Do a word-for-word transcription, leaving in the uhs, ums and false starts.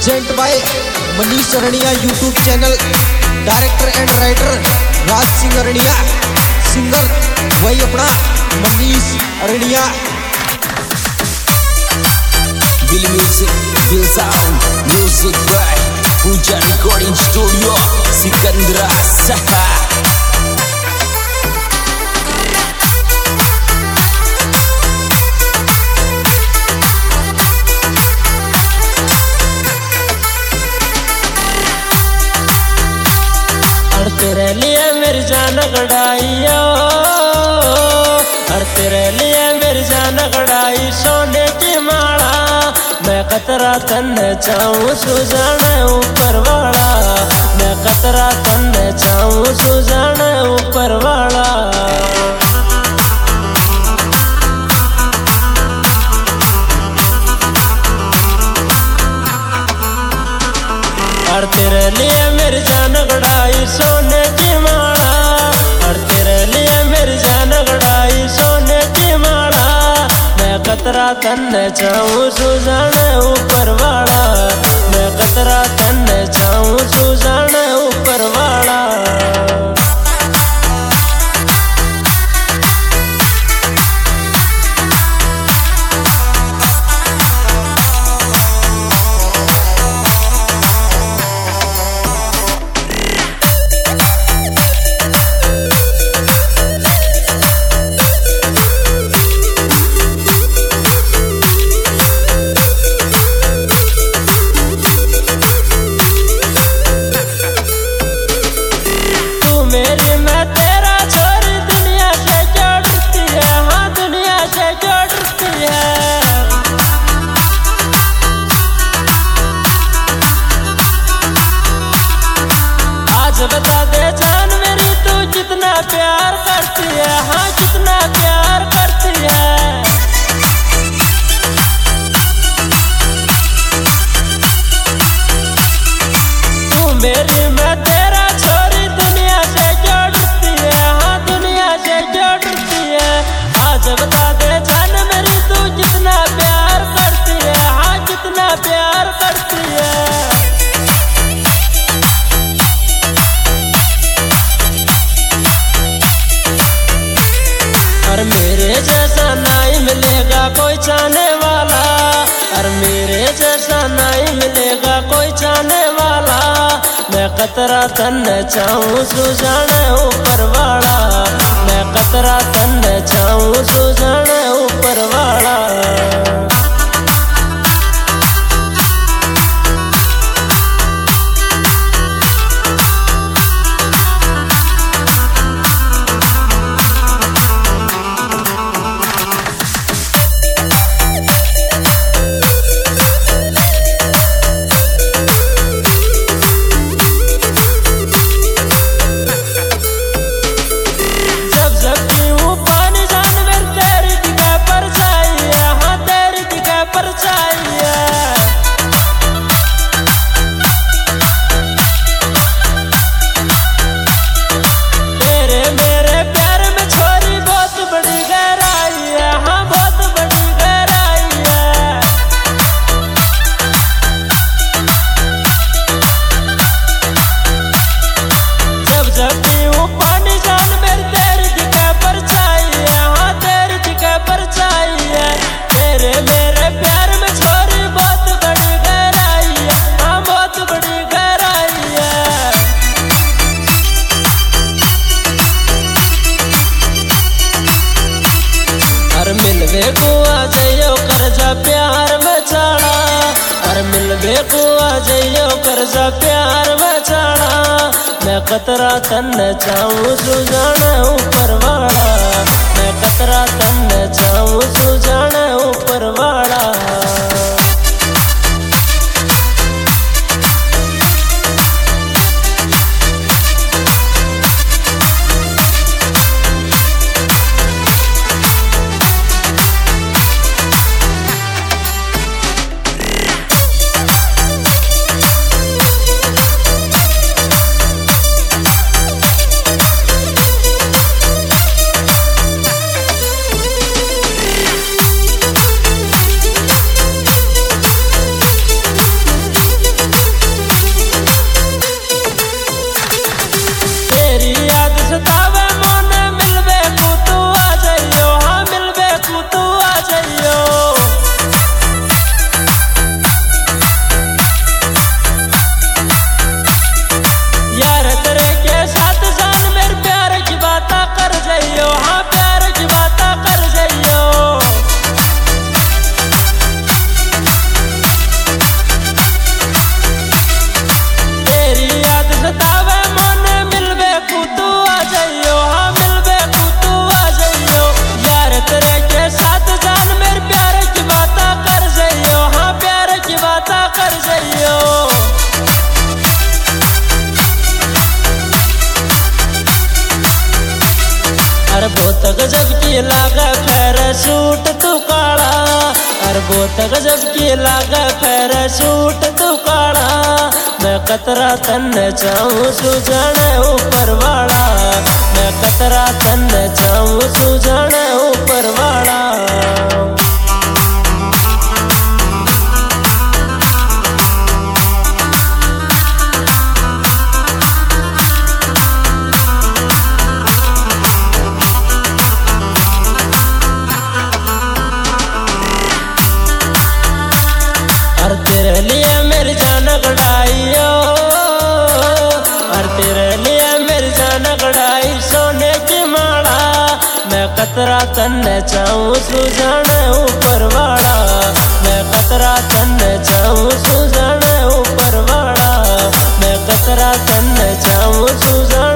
Present by Manish Araniya YouTube channel. Director and writer Raj Singh Araniya, singer वही अपना Manish अरणिया। Bill Music, Bill Sound, Music by Puja Recording Studio, Sikandra Saha. तेरे लिए मेरी जान गड़ाइयो, और तेरे लिए मेरी जान गड़ाई सोने की माला। मैं कतरा तन्ने चाहूँ सुजाने ऊपर वाला, मैं कतरा तन्ने चाहूँ सुजाने ऊपर वाला। और तेरे लिए मेरी जान गड़ाई सोने की माला, और तेरे लिए मेरी जान गड़ाई सोने की माला। मैं कतरा तन्ने चाहूँ सुजाने ऊपर वाला, मैं कतरा तन्ने चाहूँ सुजाने ऊपर वाला। मेरी मैं तेरा छोरी दुनिया से क्यों डरती है, हाँ दुनिया से क्यों डरती है। आज बता दे जान मेरी तू कितना प्यार करती है, हाँ कितना प्यार करती है। तू मेरी मैं तेरा छोरी दुनिया से क्यों डरती है, हाँ दुनिया से क्यों डरती है। आज बता दे जान मेरी तू कितना प्यार करती है, हाँ कितना प्यार करती है। और मेरे जैसा नहीं मिलेगा कोई चाहने वाला, और मेरे जैसा नहीं मिलेगा कोई चाहने वाला। मैं कतरा तन्ने चाहूँ सुजाने ऊपर वाला, मैं कतरा तन्ने चाहूँ सुजाने ऊपर वाला। मिलवे को आ जाइयो करजा प्यार में चाड़ा, और मिलवे को आ जाइयो करजा प्यार में चाड़ा। मैं कतरा तन्ने चाहूँ सुजाने ऊपर वाला, मैं कतरा तन्ने चाहूँ सुजाने ऊपर वाला। लागे फेर सूट तू काला, अरे बहुत गजब की लागे फेर सूट तू काला। मैं कतरा तन्ने चाहूं सुजाने ऊपर वाला, मैं कतरा तन्ने चाहूं सुजाने ऊपर वाला। अरे तेरे लिए मेरी जान गड़ाइयो, अरे तेरे लिए मेरी जान गड़ाई सोने की माला। मैं कतरा तन्ने चाहूं सुजाने ऊपर वाला, मैं कतरा तन्ने चाहूं सुजाने ऊपर वाला, मैं कतरा तन्ने चाहूं सुजाने